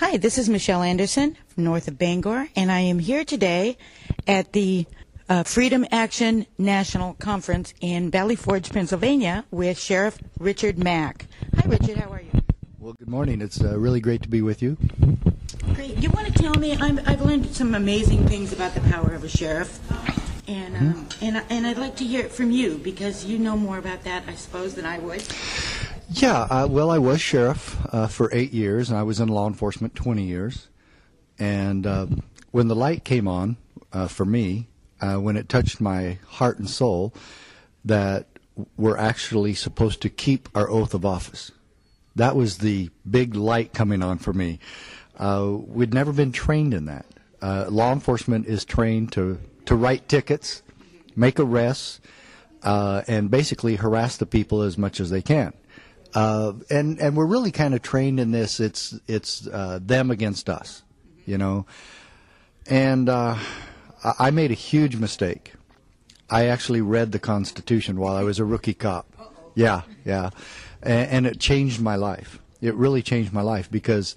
Hi, this is Michelle Anderson from north of Bangor, and I am here today at the Freedom Action National Conference in Valley Forge, Pennsylvania, with Sheriff Richard Mack. Hi, Richard. How are you? Well, good morning. It's really great to be with you. Great. You want to tell me? I've learned some amazing things about the power of a sheriff, and I'd like to hear it from you because you know more about that, I suppose, than I would. Yeah. Well, I was sheriff for 8 years, and I was in law enforcement 20 years. And when the light came on for me, when it touched my heart and soul, that we're actually supposed to keep our oath of office. That was the big light coming on for me. We'd never been trained in that. Law enforcement is trained to write tickets, make arrests, and basically harass the people as much as they can. And we're really kind of trained in this. It's them against us, you know. And I made a huge mistake. I actually read the Constitution while I was a rookie cop. Yeah. And it changed my life. It really changed my life because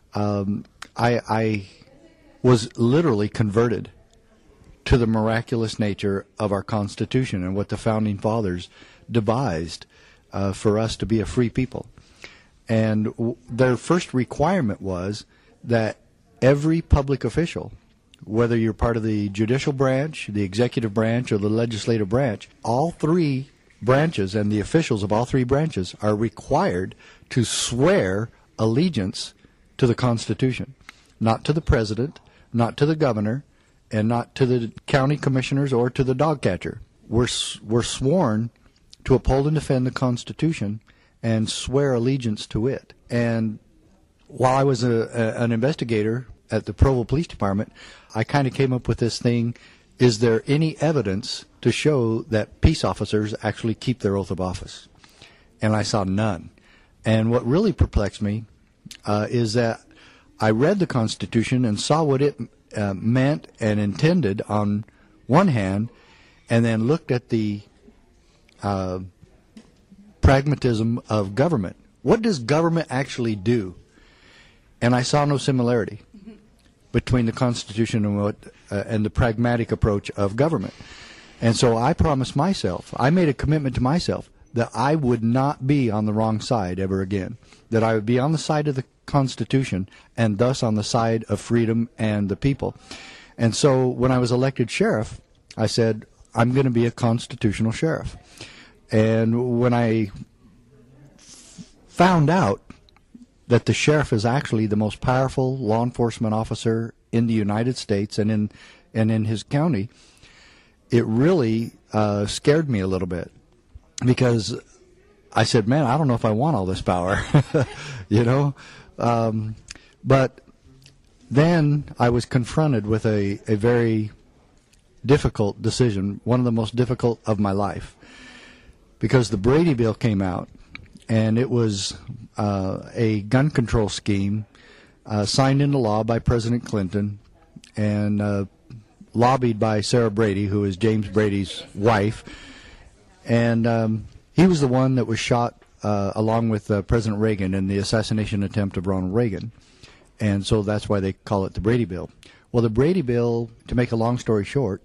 I was literally converted to the miraculous nature of our Constitution and what the Founding Fathers devised for us to be a free people. And their first requirement was that every public official, whether you're part of the judicial branch, the executive branch, or the legislative branch, all three branches and the officials of all three branches are required to swear allegiance to the Constitution, not to the president, not to the governor, and not to the county commissioners or to the dog catcher. We're sworn to uphold and defend the Constitution and swear allegiance to it. And while I was an investigator at the Provo Police Department, I kind of came up with this thing: is there any evidence to show that peace officers actually keep their oath of office? And I saw none. And what really perplexed me is that I read the Constitution and saw what it meant and intended on one hand, and then looked at the pragmatism of government. What does government actually do? And I saw no similarity between the Constitution and the pragmatic approach of government. And so I promised myself, I made a commitment to myself that I would not be on the wrong side ever again, that I would be on the side of the Constitution and thus on the side of freedom and the people. And so when I was elected sheriff, I said, I'm going to be a constitutional sheriff. And when I found out that the sheriff is actually the most powerful law enforcement officer in the United States and in his county, it really scared me a little bit, because I said, man, I don't know if I want all this power, you know. But then I was confronted with a very difficult decision, one of the most difficult of my life, because the Brady Bill came out, and it was a gun control scheme signed into law by President Clinton and lobbied by Sarah Brady, who is James Brady's wife. And he was the one that was shot along with President Reagan in the assassination attempt of Ronald Reagan. And so that's why they call it the Brady Bill. Well, the Brady Bill, to make a long story short,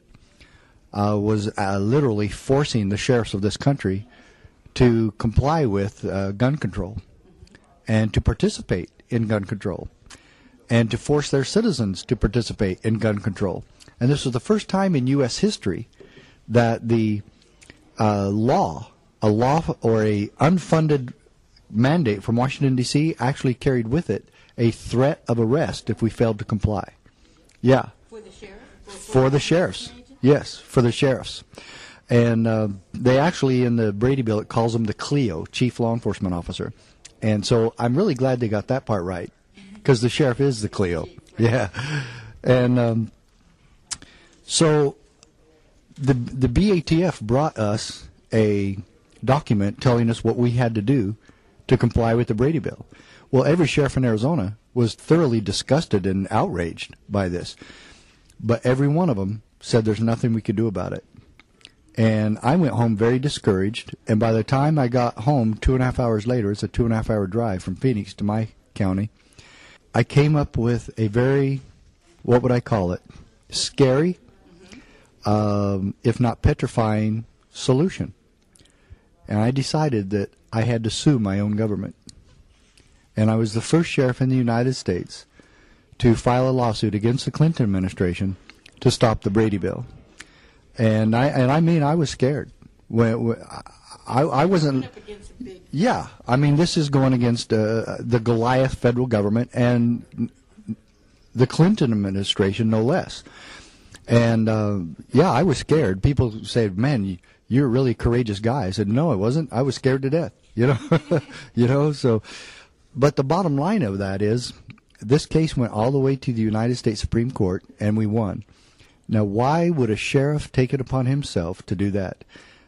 was literally forcing the sheriffs of this country to comply with gun control and to participate in gun control and to force their citizens to participate in gun control. And this was the first time in U.S. history that the law or a unfunded mandate from Washington, D.C. actually carried with it a threat of arrest if we failed to comply. Yeah. For the sheriff? For the sheriffs. Yes, for the sheriffs. And they actually, in the Brady Bill, it calls them the CLEO, Chief Law Enforcement Officer. And so I'm really glad they got that part right, because the sheriff is the CLEO. Yeah. And so the BATF brought us a document telling us what we had to do to comply with the Brady Bill. Well, every sheriff in Arizona was thoroughly disgusted and outraged by this. But every one of them said there's nothing we could do about it. And I went home very discouraged, and by the time I got home 2.5 hours later, it's a 2.5 hour drive from Phoenix to my county, I came up with a very, what would I call it, scary, if not petrifying, solution. And I decided that I had to sue my own government. And I was the first sheriff in the United States to file a lawsuit against the Clinton administration to stop the Brady Bill. And I mean, I was scared. I wasn't. Yeah, I mean, this is going against the Goliath federal government and the Clinton administration, no less. And yeah, I was scared. People said, "Man, you're a really courageous guy." I said, "No, I wasn't. I was scared to death." You know, you know. So, but the bottom line of that is, this case went all the way to the United States Supreme Court, and we won. Now, why would a sheriff take it upon himself to do that?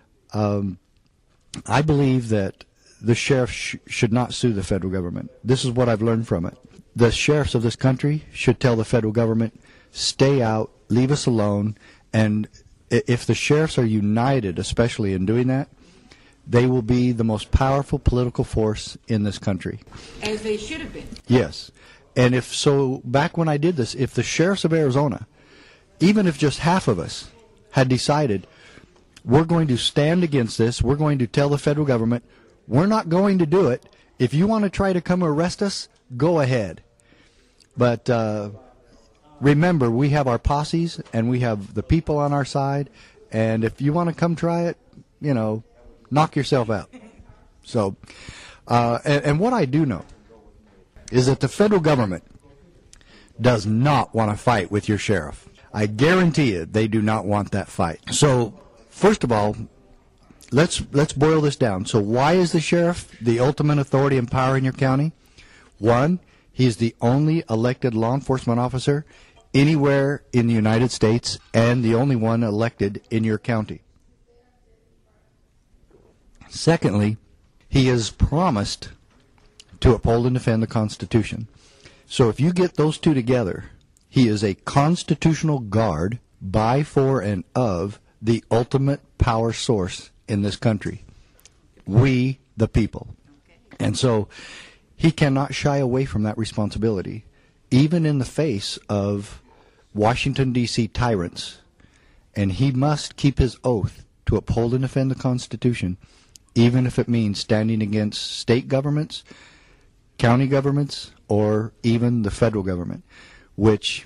I believe that the sheriff should not sue the federal government. This is what I've learned from it. The sheriffs of this country should tell the federal government, stay out, leave us alone, and if the sheriffs are united, especially in doing that, they will be the most powerful political force in this country. As they should have been. Yes. And if so, back when I did this, if the sheriffs of Arizona, even if just half of us had decided, we're going to stand against this, we're going to tell the federal government, we're not going to do it. If you want to try to come arrest us, go ahead. But remember, we have our posses and we have the people on our side, and if you want to come try it, you know, knock yourself out. So, and what I do know is that the federal government does not want to fight with your sheriff. I guarantee you they do not want that fight. So, first of all, let's boil this down. So why is the sheriff the ultimate authority and power in your county? One, he is the only elected law enforcement officer anywhere in the United States and the only one elected in your county. Secondly, he is promised to uphold and defend the Constitution. So if you get those two together, he is a constitutional guard by, for, and of the ultimate power source in this country. We, the people. And so he cannot shy away from that responsibility, even in the face of Washington, D.C. tyrants. And he must keep his oath to uphold and defend the Constitution, even if it means standing against state governments, county governments, or even the federal government, which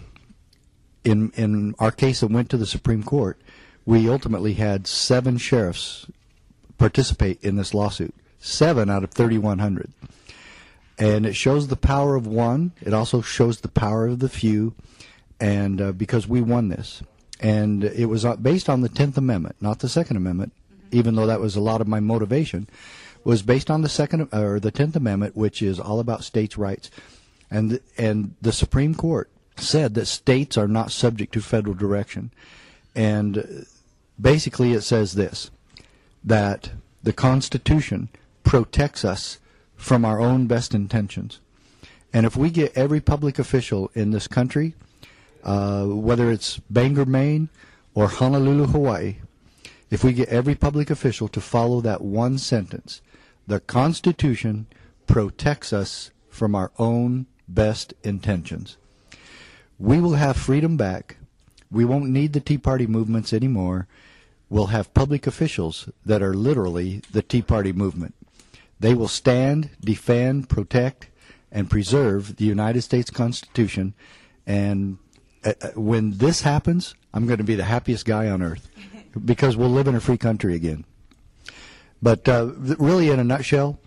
in our case that went to the Supreme Court, we ultimately had 7 sheriffs participate in this lawsuit, 7 out of 3,100. And it shows the power of one. It also shows the power of the few, and because we won this. And it was based on the 10th Amendment, not the Second Amendment, even though that was a lot of my motivation, was based on the 10th Amendment, which is all about states' rights. And the Supreme Court said that states are not subject to federal direction. And basically it says this, that the Constitution protects us from our own best intentions. And if we get every public official in this country, whether it's Bangor, Maine, or Honolulu, Hawaii, if we get every public official to follow that one sentence, the Constitution protects us from our own best intentions, we will have freedom back. We won't need the Tea Party movements anymore. We'll have public officials that are literally the Tea Party movement. They will stand, defend, protect, and preserve the United States Constitution. And when this happens, I'm going to be the happiest guy on earth, because we'll live in a free country again. But really, in a nutshell,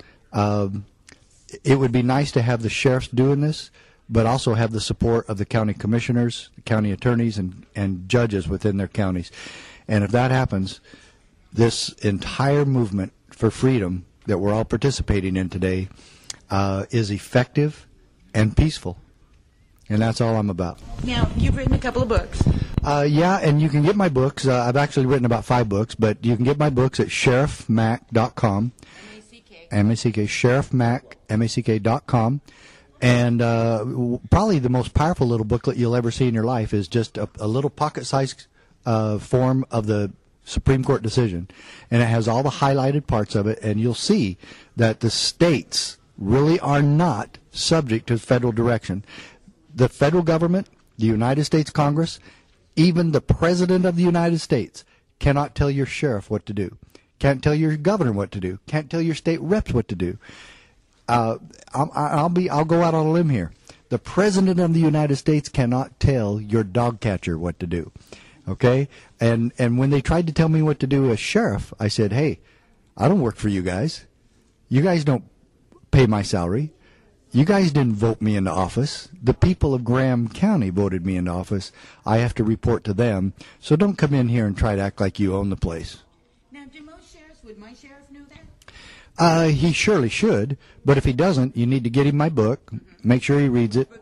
it would be nice to have the sheriffs doing this, but also have the support of the county commissioners, the county attorneys, and judges within their counties. And if that happens, this entire movement for freedom that we're all participating in today is effective and peaceful. And that's all I'm about. Now, you've written a couple of books. Yeah, and you can get my books. I've actually written about 5 books, but you can get my books at sheriffmac.com. M-A-C-K. sheriffmac.com. And probably the most powerful little booklet you'll ever see in your life is just a little pocket-sized form of the Supreme Court decision. And it has all the highlighted parts of it, and you'll see that the states really are not subject to federal direction. The federal government, the United States Congress, even the President of the United States cannot tell your sheriff what to do, can't tell your governor what to do, can't tell your state reps what to do. I'll go out on a limb here. The President of the United States cannot tell your dog catcher what to do. Okay? And when they tried to tell me what to do as sheriff, I said, hey, I don't work for you guys. You guys don't pay my salary. You guys didn't vote me into office. The people of Graham County voted me into office. I have to report to them. So don't come in here and try to act like you own the place. Now, do most sheriffs, would my sheriff know that? He surely should, but if he doesn't, you need to get him my book, make sure he reads it.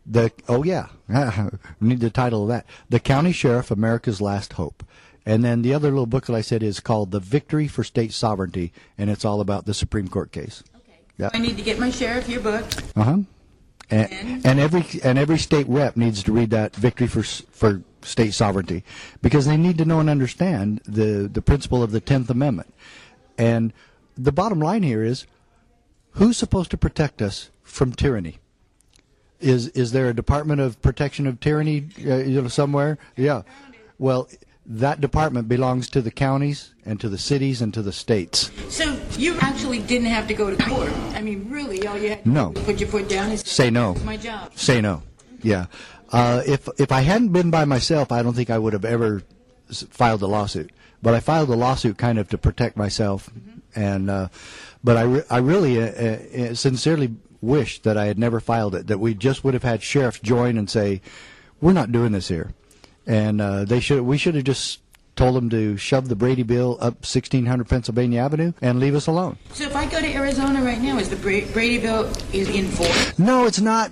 Need the title of that. The County Sheriff, America's Last Hope. And then the other little book that I said is called The Victory for State Sovereignty, and it's all about the Supreme Court case. Okay. Yep. So I need to get my sheriff your book. And every state rep needs to read that Victory for State Sovereignty, because they need to know and understand the principle of the 10th Amendment. And the bottom line here is, who's supposed to protect us from tyranny? Is there a Department of Protection of Tyranny somewhere? Yeah. Well, that department belongs to the counties and to the cities and to the states. So you actually didn't have to go to court. I mean, really, all you had to do was put your foot down and say no. It's my job. Say no. Yeah. If I hadn't been by myself, I don't think I would have ever filed a lawsuit. But I filed a lawsuit kind of to protect myself. And but I really sincerely wish that I had never filed it, that we just would have had sheriffs join and say, we're not doing this here. And we should have just told them to shove the Brady bill up 1600 Pennsylvania Avenue and leave us alone. So if I go to Arizona right now, is the Brady bill is in force? No, it's not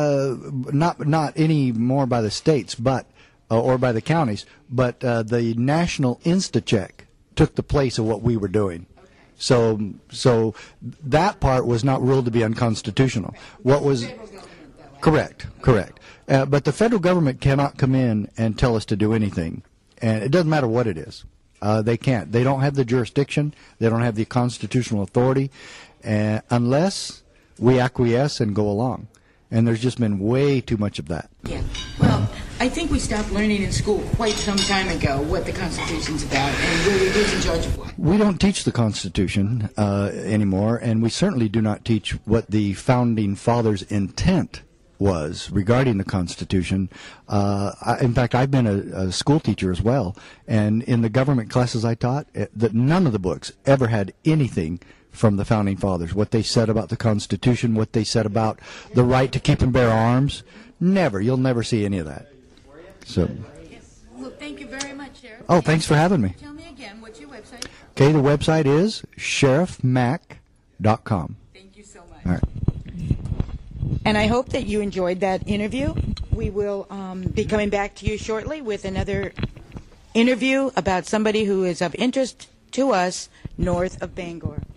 any more by the states, but or by the counties, but the National Insta-Check took the place of what we were doing. So that part was not ruled to be unconstitutional. What was correct. But the federal government cannot come in and tell us to do anything, and it doesn't matter what it is. They can't. They don't have the jurisdiction. They don't have the constitutional authority, unless we acquiesce and go along. And there's just been way too much of that. Yeah. Well, I think we stopped learning in school quite some time ago what the Constitution's about and really who's in charge of what. We don't teach the Constitution anymore, and we certainly do not teach what the Founding Fathers' intent was regarding the Constitution. In fact, I've been a school teacher as well, and in the government classes I taught, that none of the books ever had anything from the Founding Fathers, what they said about the Constitution, what they said about the right to keep and bear arms. Never. You'll never see any of that. So. Yes. Well, thank you very much, Sheriff. Oh, thanks for having me. Tell me again, what's your website? Okay, the website is sheriffmac.com. Thank you so much. All right. And I hope that you enjoyed that interview. We will be coming back to you shortly with another interview about somebody who is of interest to us north of Bangor.